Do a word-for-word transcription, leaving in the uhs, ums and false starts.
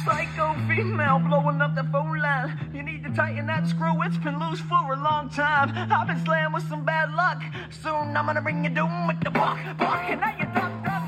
Psycho female blowing up the phone line. You need to tighten that screw, it's been loose for a long time. I've been slammed with some bad luck. Soon I'm gonna bring you down with the buck, buck. And now you duck, duck.